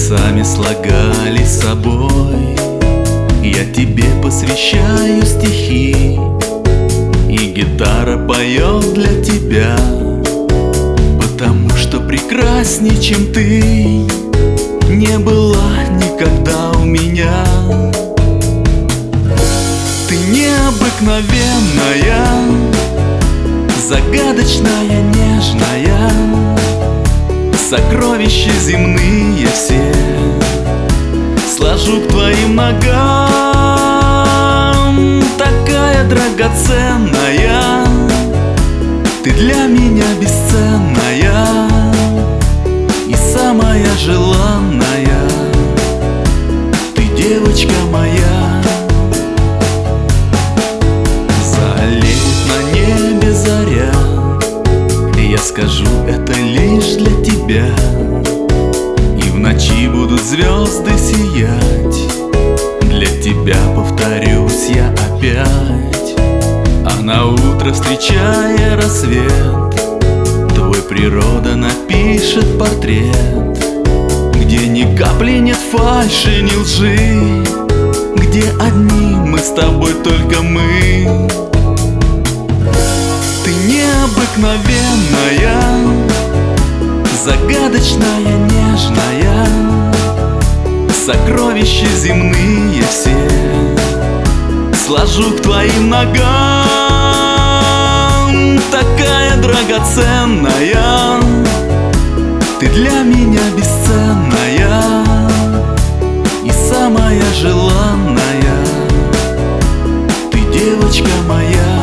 сами слагали с собой. Я тебе посвящаю стихи, и гитара поет для тебя, потому что прекрасней, чем ты, не была никогда у меня. Ты необыкновенная, загадочная, нежная, сокровища земные все сложу к твоим ногам. Такая драгоценная, ты для меня бесценная и самая желанная, ты девочка моя. Залезет на небе заря, я скажу это лишь для тебя, и в ночи будут звезды сиять. Для тебя повторюсь я опять, а на утро, встречая рассвет, твой природа напишет портрет, где ни капли нет фальши, ни лжи, где одни мы с тобой, только мы. Ты необыкновенная, загадочная, нежная, сокровища земные все сложу к твоим ногам. Такая драгоценная, ты для меня бесценная и самая желанная, ты девочка моя.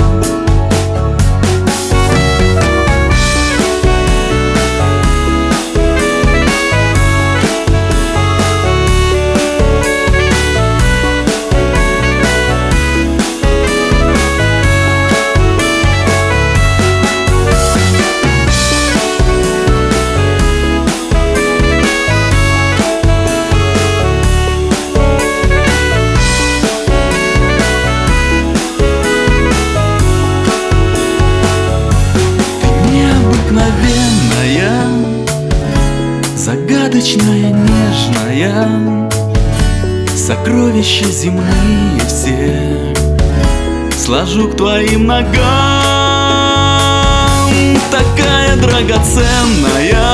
Загадочная, нежная, сокровища земные все сложу к твоим ногам. Такая драгоценная,